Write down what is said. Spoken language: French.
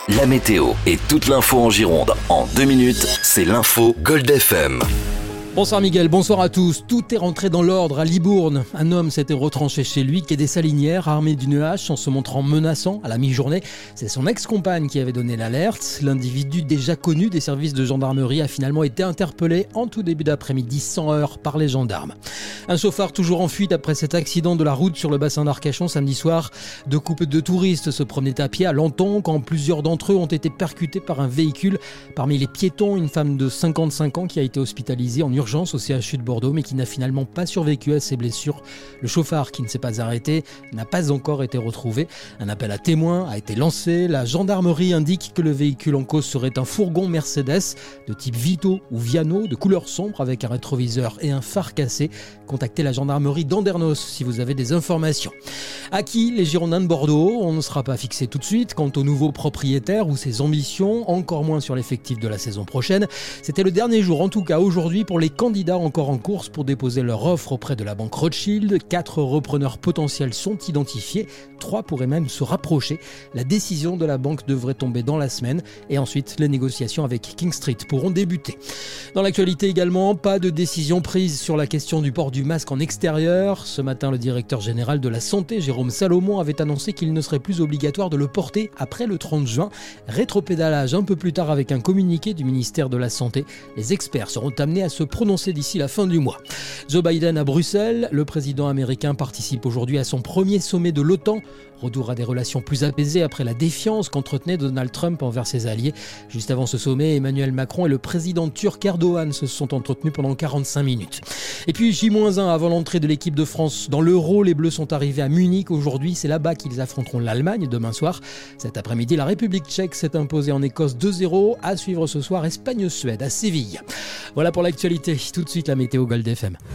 La météo et toute l'info en Gironde en 2 minutes, c'est l'info Gold FM. Bonsoir Miguel, bonsoir à tous. Tout est rentré dans l'ordre à Libourne. Un homme s'était retranché chez lui, quai des Salinières, armé d'une hache en se montrant menaçant à la mi-journée. C'est son ex-compagne qui avait donné l'alerte. L'individu déjà connu des services de gendarmerie a finalement été interpellé en tout début d'après-midi sans heurts par les gendarmes. Un chauffard toujours en fuite après cet accident de la route sur le bassin d'Arcachon samedi soir. Deux couples de touristes se promenaient à pied à Lanton quand plusieurs d'entre eux ont été percutés par un véhicule. Parmi les piétons, une femme de 55 ans qui a été hospitalisée en urgence au CHU de Bordeaux mais qui n'a finalement pas survécu à ses blessures. Le chauffard qui ne s'est pas arrêté n'a pas encore été retrouvé. Un appel à témoins a été lancé. La gendarmerie indique que le véhicule en cause serait un fourgon Mercedes de type Vito ou Viano de couleur sombre avec un rétroviseur et un phare cassé. Contactez la gendarmerie d'Andernos si vous avez des informations. À qui les Girondins de Bordeaux? On ne sera pas fixé tout de suite quant au nouveau propriétaire ou ses ambitions, encore moins sur l'effectif de la saison prochaine. C'était le dernier jour, en tout cas aujourd'hui, pour les candidats encore en course pour déposer leur offre auprès de la banque Rothschild. 4 repreneurs potentiels sont identifiés, 3 pourraient même se rapprocher. La décision de la banque devrait tomber dans la semaine et ensuite les négociations avec King Street pourront débuter. Dans l'actualité également, pas de décision prise sur la question du port du masque en extérieur. Ce matin, le directeur général de la Santé, Jérôme Salomon, avait annoncé qu'il ne serait plus obligatoire de le porter après le 30 juin. Rétropédalage un peu plus tard avec un communiqué du ministère de la Santé. Les experts seront amenés à se prononcer d'ici la fin du mois. Joe Biden à Bruxelles, le président américain participe aujourd'hui à son premier sommet de l'OTAN. Retour à des relations plus apaisées après la défiance qu'entretenait Donald Trump envers ses alliés. Juste avant ce sommet, Emmanuel Macron et le président turc Erdogan se sont entretenus pendant 45 minutes. Et puis J-1 avant l'entrée de l'équipe de France dans l'Euro, les Bleus sont arrivés à Munich aujourd'hui. C'est là-bas qu'ils affronteront l'Allemagne demain soir. Cet après-midi, la République tchèque s'est imposée en Écosse 2-0. À suivre ce soir, Espagne-Suède à Séville. Voilà pour l'actualité. Tout de suite, la météo Gold FM.